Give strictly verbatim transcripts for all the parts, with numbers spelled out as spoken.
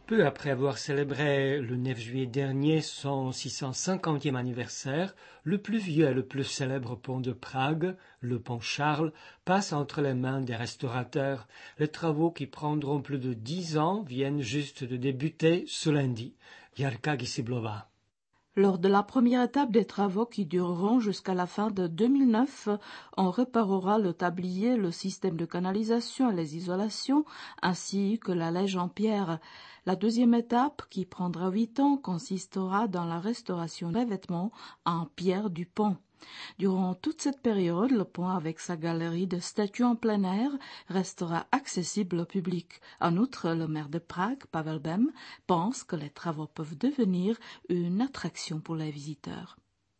Peu après avoir célébré le neuf juillet dernier son six cent cinquantième anniversaire, le plus vieux et le plus célèbre pont de Prague, le pont Charles, passe entre les mains des restaurateurs. Les travaux qui prendront plus de dix ans viennent juste de débuter ce lundi. Jarka Gisiblova. Lors de la première étape des travaux qui dureront jusqu'à la fin de deux mille neuf, on réparera le tablier, le système de canalisation et les isolations, ainsi que la lège en pierre. La deuxième étape, qui prendra huit ans, consistera dans la restauration des vêtements en pierre du pont. Durant toute cette période, le pont avec sa galerie de statues en plein air restera accessible au public. En outre, le maire de Prague, Pavel Bem, pense que les travaux peuvent devenir une attraction pour les visiteurs.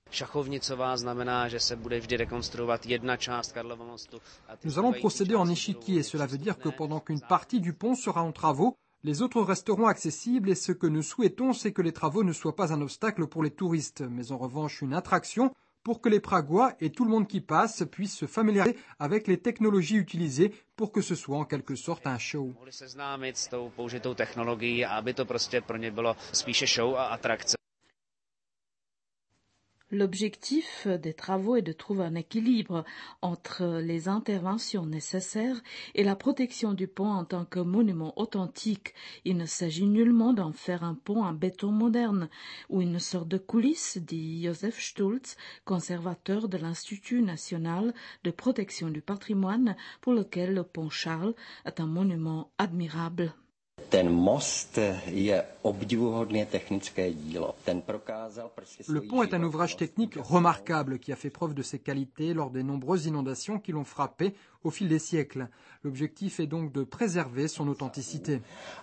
Nous allons procéder en échiquier, cela veut dire que pendant qu'une partie du pont sera en travaux, les autres resteront accessibles et ce que nous souhaitons, c'est que les travaux ne soient pas un obstacle pour les touristes, mais en revanche une attraction pour que les Pragois et tout le monde qui passe puissent se familiariser avec les technologies utilisées pour que ce soit en quelque sorte un show. L'objectif des travaux est de trouver un équilibre entre les interventions nécessaires et la protection du pont en tant que monument authentique. Il ne s'agit nullement d'en faire un pont en béton moderne ou une sorte de coulisse, dit Josef Stulz, conservateur de l'Institut national de protection du patrimoine, pour lequel le pont Charles est un monument admirable. Le pont est un ouvrage technique remarquable qui a fait preuve de ses qualités lors des nombreuses inondations qui l'ont frappé au fil des siècles. L'objectif est donc de préserver son authenticité.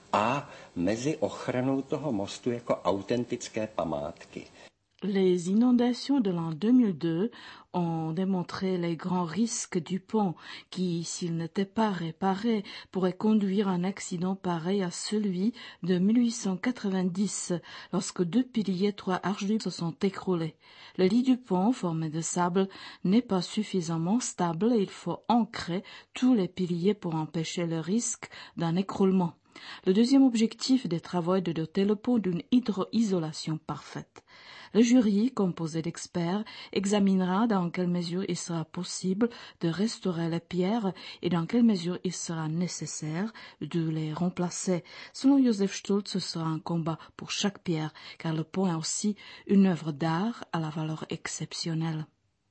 Les inondations de l'an deux mille deux ont démontré les grands risques du pont qui, s'il n'était pas réparé, pourrait conduire à un accident pareil à celui de mille huit cent quatre-vingt-dix, lorsque deux piliers, trois arches se sont écroulés. Le lit du pont, formé de sable, n'est pas suffisamment stable et il faut ancrer tous les piliers pour empêcher le risque d'un écroulement. Le deuxième objectif des travaux est de doter le pont d'une hydroisolation parfaite. Le jury, composé d'experts, examinera dans quelle mesure il sera possible de restaurer les pierres et dans quelle mesure il sera nécessaire de les remplacer. Selon Josef Stulz, ce sera un combat pour chaque pierre, car le pont est aussi une œuvre d'art à la valeur exceptionnelle.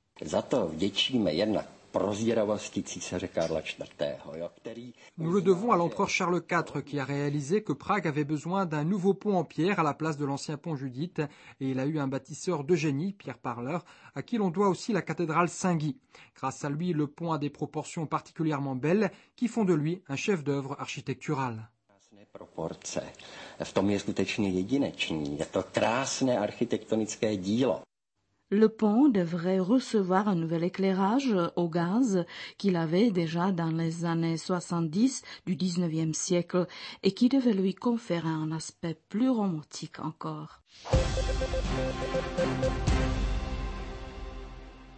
Nous le devons à l'empereur Charles quatre qui a réalisé que Prague avait besoin d'un nouveau pont en pierre à la place de l'ancien pont Judith et il a eu un bâtisseur de génie, Pierre Parleur, à qui l'on doit aussi la cathédrale Saint-Guy. Grâce à lui, le pont a des proportions particulièrement belles qui font de lui un chef-d'œuvre architectural. Le pont devrait recevoir un nouvel éclairage au gaz qu'il avait déjà dans les années soixante-dix du dix-neuvième siècle et qui devait lui conférer un aspect plus romantique encore.